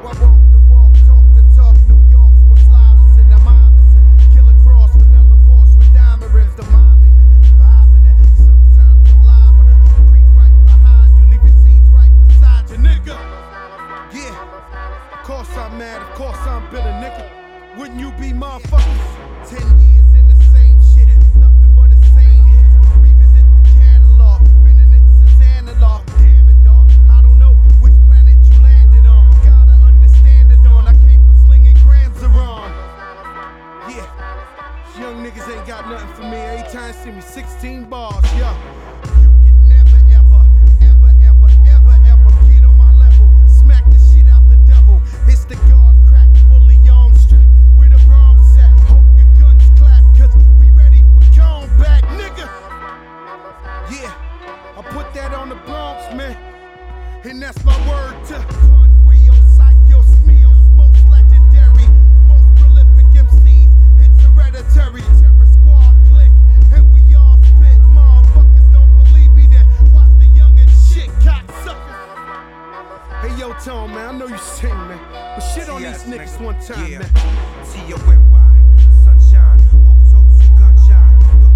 I walk the walk, talk the talk. New York's more Slavicin, I'm Iverson. Killer Cross, vanilla Porsche with diamond rims. The mommy, vibing it. Sometimes I'm liable to creep right behind you, leave your seats right beside you, nigga. Yeah, of course I'm mad, of course I'm bitter, nigga. Wouldn't you be motherfuckers? 10 years in the same shit, nothing but the same hits. Revisit the catalog, been in it since analog. Damn it, dog, I don't know which planet you landed on. Gotta understand it on, I came from slinging grams around. Yeah, young niggas ain't got nothing for me. Every time see me 16 bars, yeah. You could never, ever, ever, ever, ever, ever get on my level. Smack the shit out the devil. It's the guard crack, fully armed strap. Where the Bronx at? Hope your guns clap, cause we ready for comeback, nigga. Yeah, I put that on the Bronx, man. And that's my word to Pun Rio, Psycho, Smeals, most legendary, most prolific MCs. It's hereditary. Terror Squad click, and we all spit. Motherfuckers don't believe me, then watch the youngin' shit, cocksucker. Hey yo, Tone, man, I know you sing, man, but shit on these niggas one time, man. T-O-N-Y, sunshine, hoes, you gunshot.